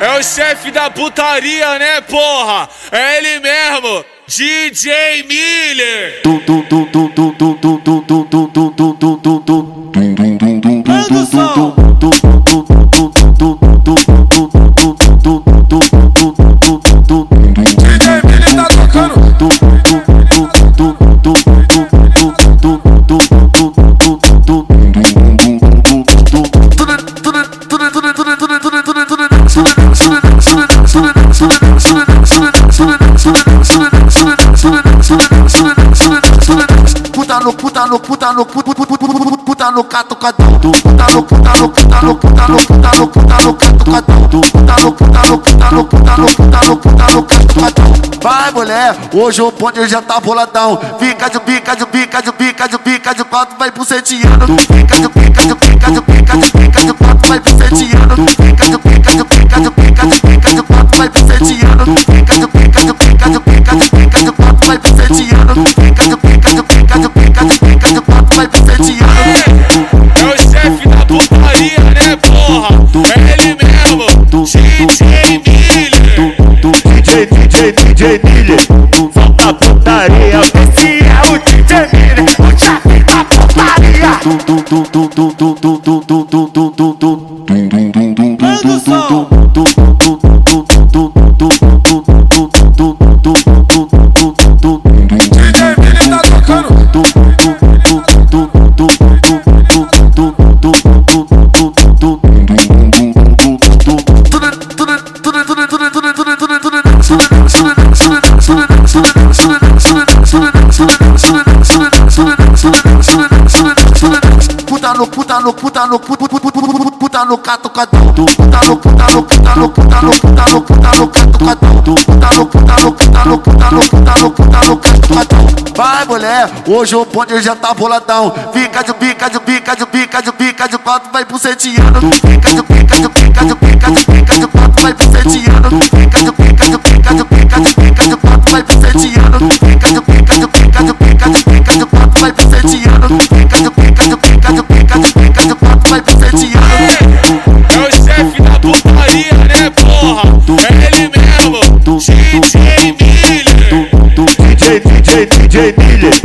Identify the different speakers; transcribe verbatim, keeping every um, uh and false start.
Speaker 1: É o chefe da putaria, né, porra? É ele mesmo, D J Miller.
Speaker 2: Produção.
Speaker 3: D J Miller tá tocando.
Speaker 2: Puta no, puta no, puta no, puta no catucadão. Puta no, puta no, puta no, puta no, puta no, puta no catucadão. Puta no, puta no, puta no, puta no, puta no, puta no catucadão. Vai, mulher, hoje o bonde já tá boladão. Fica de bica, de bica, de bica, de bica, de quatro, vai buceteando. Fica de bica, de bica, de bica, de bica, de quatro, vai buceteando. Fica de bica, de bica, de bica, de bica, de quatro, vai buceteando. Fica de bica, de bica, de bica, de bica, de quatro, vai buceteando. Fica de bica, de bica, de bica, de bica, de quatro, vai buceteando.
Speaker 1: É o chefe da putaria, né, porra? É ele mesmo, D J Miller.
Speaker 4: D J, D J, D J Miller, solta putaria. Esse é o D J Miller, o chefe da putaria.
Speaker 2: Produção.
Speaker 3: D J Miller tá tocando.
Speaker 2: Puta no, puta no, puta no, puta no catucadão. Puta no, puta no, puta no, puta no, puta no, puta no catucadão. Puta no, puta no, puta no, puta no, puta no, puta no catucadão. Vai, mulher, hoje o bonde já tá boladão. Fica de bica, de bica, de bica, de bica, de quatro, vai buceteando. Fica de bica, de bica, de bica, de bica, de quatro, vai buceteando. Fica de bica, de bica, de bica, de bica, de quatro, vai buceteando. Fica de bica, de bica, de bica, de bica, de quatro, vai buceteando. Fica de bica, de bica, de bica, de bica, de quatro, vai buceteando.
Speaker 1: É o chefe da putaria, né, porra? É ele mesmo, D J Miller.
Speaker 4: D J, D J, D J Miller,